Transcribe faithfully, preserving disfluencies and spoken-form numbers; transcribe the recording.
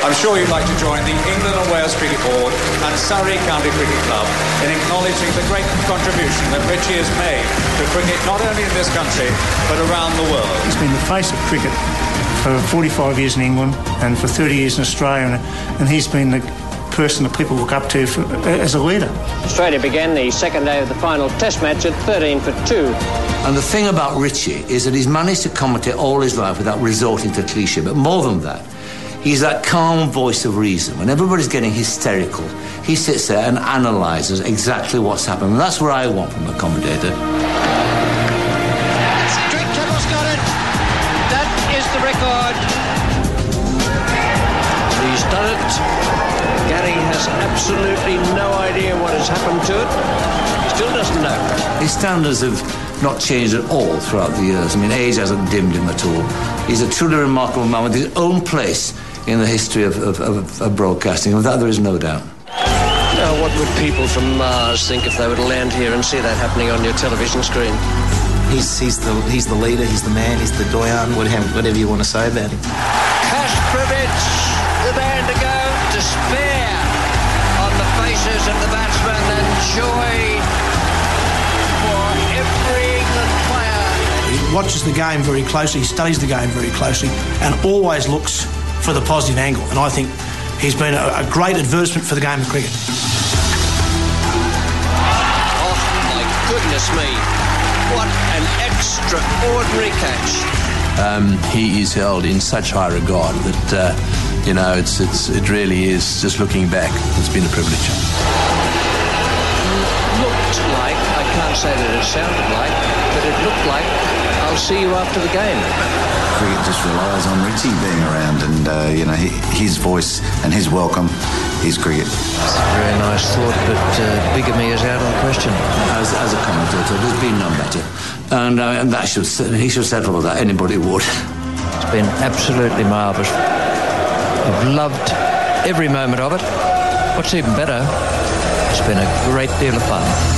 I'm sure you'd like to join the England and Wales Cricket Board and Surrey County Cricket Club in acknowledging the great contribution that Richie has made to cricket not only in this country but around the world. He's been the face of cricket for forty-five years in England and for thirty years in Australia, and he's been the person that people look up to for, as a leader. Australia began the second day of the final test match at thirteen for two. And the thing about Richie is that he's managed to commentate all his life without resorting to cliché, but more than that, he's that calm voice of reason. When everybody's getting hysterical, he sits there and analyses exactly what's happened. And that's what I want from a commentator. Drake Kebbell's got it. That is the record. He's done it. Gary has absolutely no idea what has happened to it. He still doesn't know. His standards have not changed at all throughout the years. I mean, age hasn't dimmed him at all. He's a truly remarkable man with his own place in the history of, of, of, of broadcasting. Of that, there is no doubt. Now, what would people from Mars think if they were to land here and see that happening on your television screen? He's, he's, the, he's the leader, he's the man, he's the doyen, whatever, whatever you want to say about him. Kastrovic, the man to go, despair on the faces of the batsmen and joy for every England player. He watches the game very closely, he studies the game very closely and always looks for the positive angle, and I think he's been a, a great advertisement for the game of cricket. Oh my goodness me, what an extraordinary catch. Um, he is held in such high regard that, uh, you know, it's, it's, it really is, just looking back, it's been a privilege. Looked like, I can't say that it sounded like, but it looked like, I'll see you after the game. Cricket just relies on Richie being around, and uh, you know, he, his voice and his welcome is cricket. It's a very nice thought, but uh, bigamy is out of the question. As, as a commentator, there's been none better, and, uh, and that should he should settle with that. Anybody would. It's been absolutely marvellous. I've loved every moment of it. What's even better, it's been a great deal of fun.